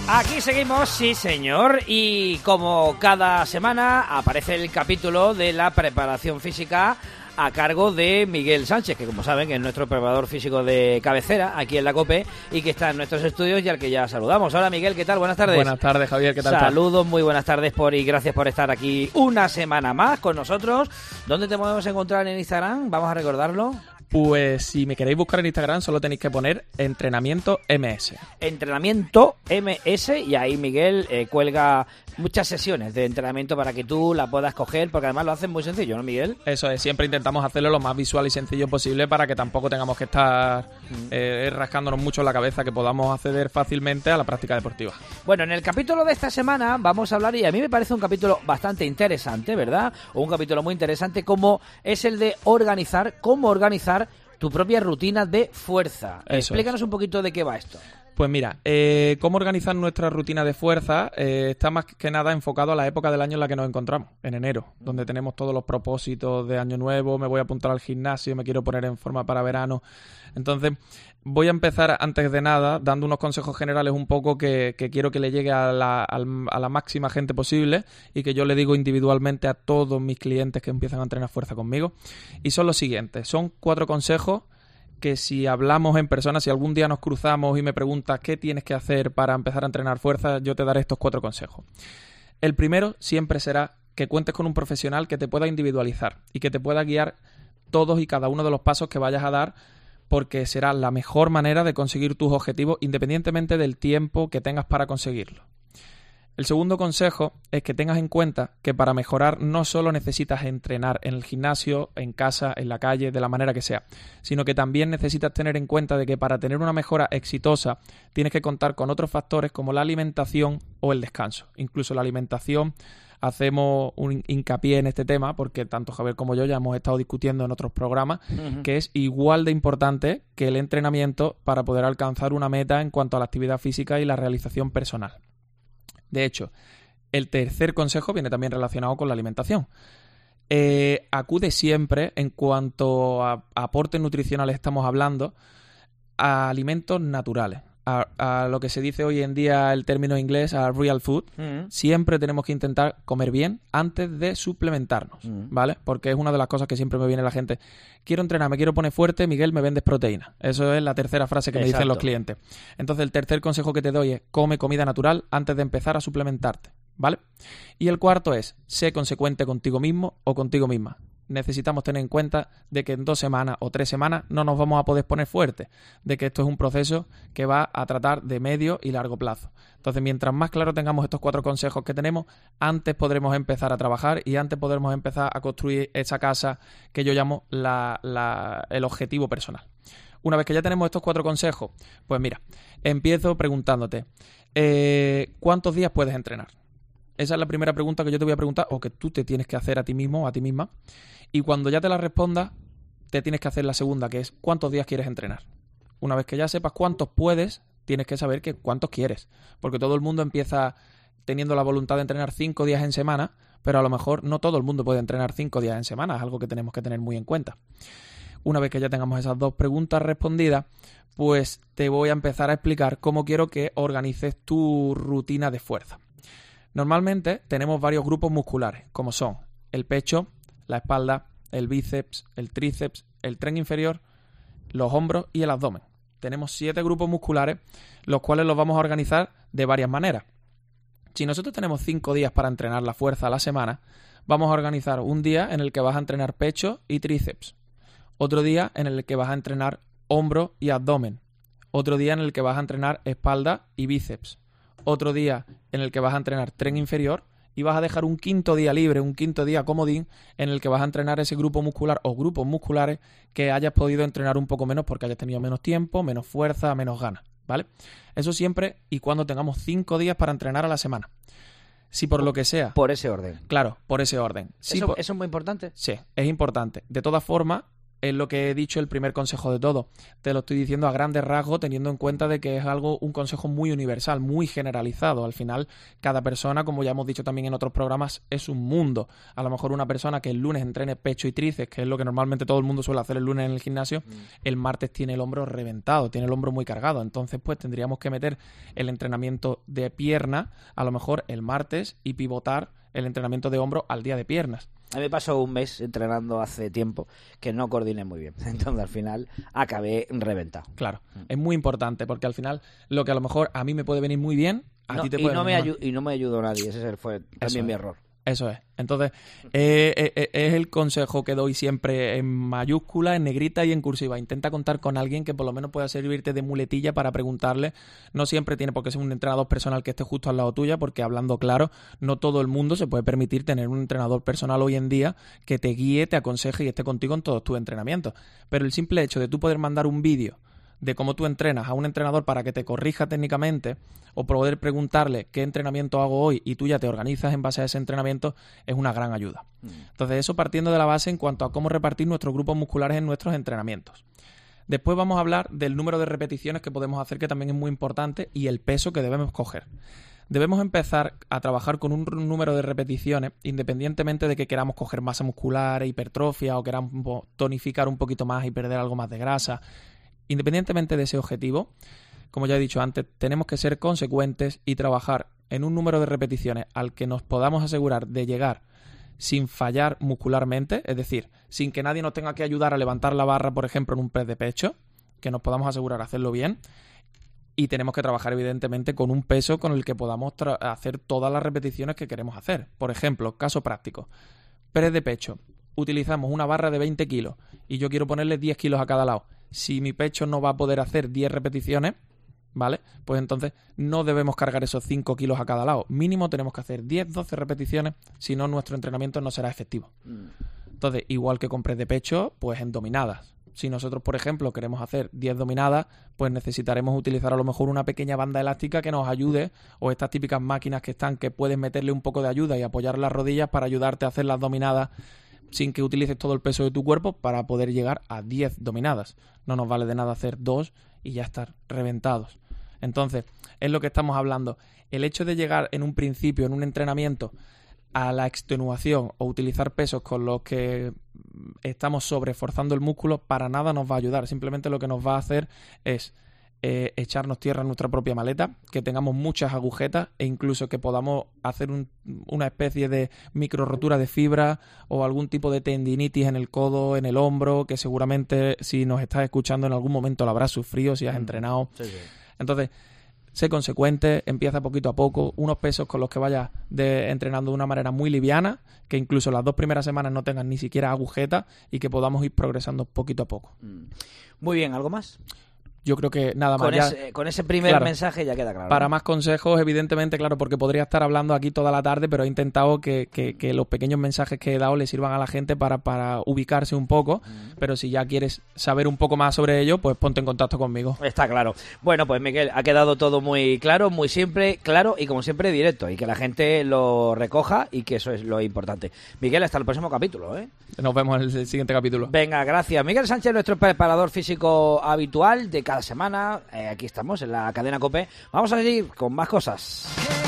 Aquí seguimos, sí señor, y como cada semana aparece el capítulo de la preparación física a cargo de Miguel Sánchez, que como saben es nuestro preparador físico de cabecera aquí en la COPE y que está en nuestros estudios y al que ya saludamos. Hola Miguel, ¿qué tal? Buenas tardes. Buenas tardes, Javier, ¿qué tal? Saludos, muy buenas tardes y gracias por estar aquí una semana más con nosotros. ¿Dónde te podemos encontrar en Instagram? Vamos a recordarlo. Pues si me queréis buscar en Instagram solo tenéis que poner Entrenamiento MS. Entrenamiento MS y ahí Miguel cuelga muchas sesiones de entrenamiento para que tú la puedas coger, porque además lo hacen muy sencillo, ¿no, Miguel? Eso es, siempre intentamos hacerlo lo más visual y sencillo posible para que tampoco tengamos que estar rascándonos mucho la cabeza, que podamos acceder fácilmente a la práctica deportiva. Bueno, en el capítulo de esta semana vamos a hablar, y a mí me parece un capítulo bastante interesante, ¿verdad? O un capítulo muy interesante, como es el de cómo organizar tu propia rutina de fuerza. Explícanos un poquito de qué va esto. Pues mira, cómo organizar nuestra rutina de fuerza está más que nada enfocado a la época del año en la que nos encontramos, en enero, donde tenemos todos los propósitos de año nuevo, me voy a apuntar al gimnasio, me quiero poner en forma para verano. Entonces, voy a empezar antes de nada dando unos consejos generales un poco que quiero que le llegue a la máxima gente posible y que yo le digo individualmente a todos mis clientes que empiezan a entrenar fuerza conmigo. Y son los siguientes, son 4 consejos que si hablamos en persona, si algún día nos cruzamos y me preguntas qué tienes que hacer para empezar a entrenar fuerza, yo te daré estos 4 consejos. El primero siempre será que cuentes con un profesional que te pueda individualizar y que te pueda guiar todos y cada uno de los pasos que vayas a dar, porque será la mejor manera de conseguir tus objetivos independientemente del tiempo que tengas para conseguirlo. El segundo consejo es que tengas en cuenta que para mejorar no solo necesitas entrenar en el gimnasio, en casa, en la calle, de la manera que sea, sino que también necesitas tener en cuenta de que para tener una mejora exitosa tienes que contar con otros factores como la alimentación o el descanso. Incluso la alimentación, hacemos un hincapié en este tema porque tanto Javier como yo ya hemos estado discutiendo en otros programas que es igual de importante que el entrenamiento para poder alcanzar una meta en cuanto a la actividad física y la realización personal. De hecho, el tercer consejo viene también relacionado con la alimentación. Acude siempre, en cuanto a aportes nutricionales estamos hablando, a alimentos naturales. A lo que se dice hoy en día el término inglés, a real food. Siempre tenemos que intentar comer bien antes de suplementarnos, ¿vale? Porque es una de las cosas que siempre me viene la gente. Quiero entrenar, me quiero poner fuerte, Miguel, me vendes proteína. Eso es la tercera frase que me dicen los clientes. Entonces, el tercer consejo que te doy es come comida natural antes de empezar a suplementarte, ¿vale? Y el cuarto es, sé consecuente contigo mismo o contigo misma. Necesitamos tener en cuenta de que en 2 semanas o 3 semanas no nos vamos a poder poner fuertes, de que esto es un proceso que va a tratar de medio y largo plazo. Entonces, mientras más claro tengamos estos 4 consejos que tenemos, antes podremos empezar a trabajar y antes podremos empezar a construir esa casa que yo llamo el objetivo personal. Una vez que ya tenemos estos 4 consejos, pues mira, empiezo preguntándote, ¿cuántos días puedes entrenar? Esa es la primera pregunta que yo te voy a preguntar o que tú te tienes que hacer a ti mismo o a ti misma. Y cuando ya te la respondas, te tienes que hacer la segunda, que es ¿cuántos días quieres entrenar? Una vez que ya sepas cuántos puedes, tienes que saber cuántos quieres. Porque todo el mundo empieza teniendo la voluntad de entrenar 5 días en semana, pero a lo mejor no todo el mundo puede entrenar 5 días en semana. Es algo que tenemos que tener muy en cuenta. Una vez que ya tengamos esas 2 preguntas respondidas, pues te voy a empezar a explicar cómo quiero que organices tu rutina de fuerza. Normalmente tenemos varios grupos musculares, como son el pecho, la espalda, el bíceps, el tríceps, el tren inferior, los hombros y el abdomen. Tenemos 7 grupos musculares, los cuales los vamos a organizar de varias maneras. Si nosotros tenemos 5 días para entrenar la fuerza a la semana, vamos a organizar un día en el que vas a entrenar pecho y tríceps, otro día en el que vas a entrenar hombro y abdomen, otro día en el que vas a entrenar espalda y bíceps, otro día en el que vas a entrenar tren inferior y vas a dejar un quinto día libre, un quinto día comodín en el que vas a entrenar ese grupo muscular o grupos musculares que hayas podido entrenar un poco menos porque hayas tenido menos tiempo, menos fuerza, menos ganas, ¿vale? Eso siempre y cuando tengamos 5 días para entrenar a la semana. Si por lo que sea... Por ese orden. Claro, por ese orden. ¿Eso es muy importante? Sí, es importante. De todas formas, es lo que he dicho, el primer consejo de todo. Te lo estoy diciendo a grandes rasgos, teniendo en cuenta de que es un consejo muy universal, muy generalizado. Al final, cada persona, como ya hemos dicho también en otros programas, es un mundo. A lo mejor una persona que el lunes entrene pecho y tríceps, que es lo que normalmente todo el mundo suele hacer el lunes en el gimnasio, el martes tiene el hombro reventado, tiene el hombro muy cargado. Entonces, pues tendríamos que meter el entrenamiento de pierna, a lo mejor el martes, y pivotar el entrenamiento de hombro al día de piernas. A mí me pasó un mes entrenando hace tiempo que no coordiné muy bien. Entonces, al final, acabé reventado. Claro, es muy importante porque al final lo que a lo mejor a mí me puede venir muy bien, a ti te puede venir mal. Y no me ayudó nadie. Ese fue también mi error. Eso es. Entonces, es el consejo que doy siempre en mayúscula, en negrita y en cursiva. Intenta contar con alguien que por lo menos pueda servirte de muletilla para preguntarle. No siempre tiene por qué ser un entrenador personal que esté justo al lado tuya, porque hablando claro, no todo el mundo se puede permitir tener un entrenador personal hoy en día que te guíe, te aconseje y esté contigo en todos tus entrenamientos. Pero el simple hecho de tú poder mandar un vídeo de cómo tú entrenas a un entrenador para que te corrija técnicamente, o poder preguntarle qué entrenamiento hago hoy y tú ya te organizas en base a ese entrenamiento, es una gran ayuda. Entonces, eso partiendo de la base en cuanto a cómo repartir nuestros grupos musculares en nuestros entrenamientos. Después vamos a hablar del número de repeticiones que podemos hacer, que también es muy importante, y el peso que debemos coger. Debemos empezar a trabajar con un número de repeticiones, independientemente de que queramos coger masa muscular, hipertrofia, o queramos tonificar un poquito más y perder algo más de grasa. Independientemente de ese objetivo, como ya he dicho antes, tenemos que ser consecuentes y trabajar en un número de repeticiones al que nos podamos asegurar de llegar sin fallar muscularmente, es decir, sin que nadie nos tenga que ayudar a levantar la barra, por ejemplo, en un press de pecho, que nos podamos asegurar de hacerlo bien. Y tenemos que trabajar, evidentemente, con un peso con el que podamos hacer todas las repeticiones que queremos hacer. Por ejemplo, caso práctico, press de pecho. Utilizamos una barra de 20 kilos y yo quiero ponerle 10 kilos a cada lado. Si mi pecho no va a poder hacer 10 repeticiones, ¿vale? Pues entonces no debemos cargar esos 5 kilos a cada lado. Mínimo tenemos que hacer 10, 12 repeticiones, si no nuestro entrenamiento no será efectivo. Entonces, igual que con press de pecho, pues en dominadas. Si nosotros, por ejemplo, queremos hacer 10 dominadas, pues necesitaremos utilizar a lo mejor una pequeña banda elástica que nos ayude, o estas típicas máquinas que puedes meterle un poco de ayuda y apoyar las rodillas para ayudarte a hacer las dominadas sin que utilices todo el peso de tu cuerpo para poder llegar a 10 dominadas. No nos vale de nada hacer 2 y ya estar reventados. Entonces, es lo que estamos hablando. El hecho de llegar en un principio, en un entrenamiento, a la extenuación o utilizar pesos con los que estamos sobreesforzando el músculo, para nada nos va a ayudar. Simplemente lo que nos va a hacer es echarnos tierra en nuestra propia maleta, que tengamos muchas agujetas e incluso que podamos hacer una especie de micro rotura de fibra o algún tipo de tendinitis en el codo, en el hombro, que seguramente si nos estás escuchando en algún momento lo habrás sufrido si has entrenado. Sí. Entonces, sé consecuente, empieza poquito a poco, unos pesos con los que vayas entrenando de una manera muy liviana, que incluso las 2 primeras semanas no tengan ni siquiera agujetas y que podamos ir progresando poquito a poco. Muy bien, ¿algo más? Yo creo que nada más. Con ese primer mensaje ya queda claro. Para más consejos, evidentemente, claro, porque podría estar hablando aquí toda la tarde, pero he intentado que los pequeños mensajes que he dado le sirvan a la gente para ubicarse un poco. Pero si ya quieres saber un poco más sobre ello, pues ponte en contacto conmigo. Está claro. Bueno, pues Miguel, ha quedado todo muy claro, muy simple, claro y como siempre directo. Y que la gente lo recoja y que eso es lo importante. Miguel, hasta el próximo capítulo, ¿eh? Nos vemos en el siguiente capítulo. Venga, gracias. Miguel Sánchez, nuestro preparador físico habitual de cada semana. Aquí estamos en la cadena COPE. Vamos a seguir con más cosas.